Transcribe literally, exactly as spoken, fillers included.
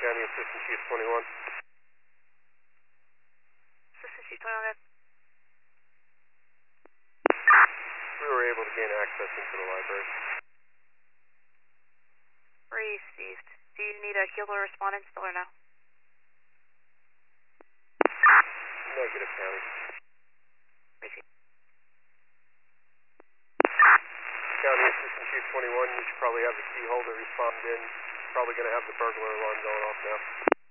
County Assistant Chief twenty-one. Assistant Chief twenty-one. We were able to gain access into the library. Received. Do you need a Kilo respondent still or no? Negative, County. Received. County Assistant Chief twenty-one, you should probably have the key holder respond in. Probably going to have the burglar alarm going off now.